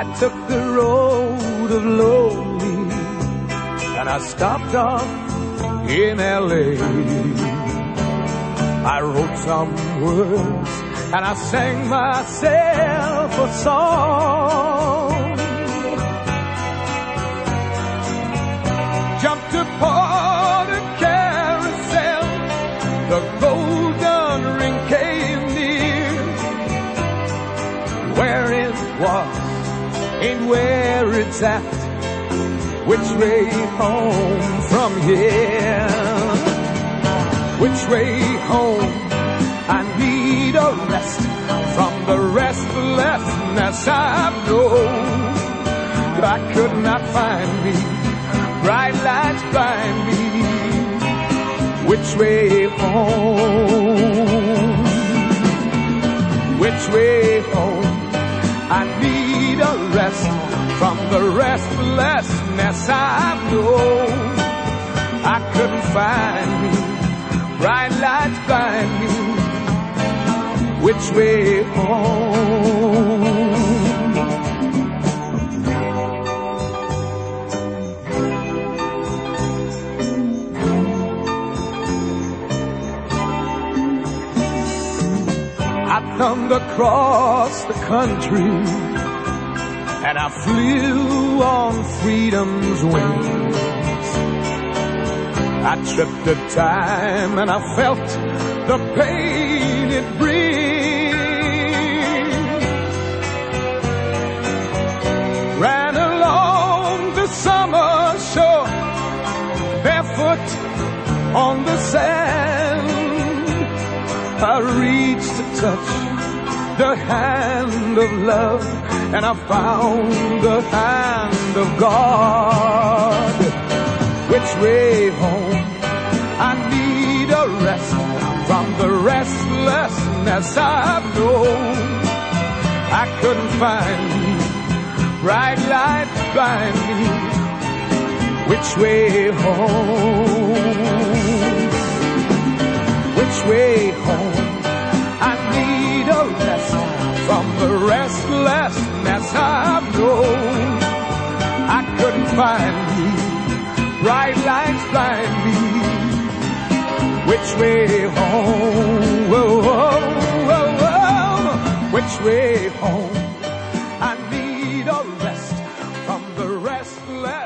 took the road of lonely, and I stopped off in L.A. I wrote some words and I sang myself a song. Jumped aboard a carousel, the golden ring came near. Where it was ain't where it's at. Which way home from here? Which way home? I need a rest from the restlessness I've known. I could not find me, bright lights blind me. Which way home? Which way home? I need a rest from the restlessness I've known. I couldn't find me, bright lights blind me. Which way home? I thumbed across the country and I flew on freedom's wings. I tripped the time and I felt the pain it brings. Ran along the summer shore, barefoot on the sand. I reached to touch the hand of love, and I found the hand of God. Which way home? I need a rest from the restlessness I've known. I couldn't find me, bright lights blind me. Which way home? Which way home? I need a rest from the restlessness I've known. I couldn't find me, bright lights blind me. Which way home? Whoa, whoa, whoa, whoa. Which way home? I need a rest from the restless